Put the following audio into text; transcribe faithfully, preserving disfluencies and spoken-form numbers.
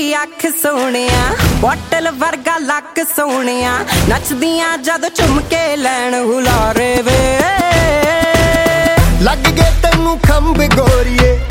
दी अख सोहणिया बॉटल वर्गा लक सोहणिया नचदियां जद झुमके लैन हुलारे वे लग गए तैनू खंब गोरीए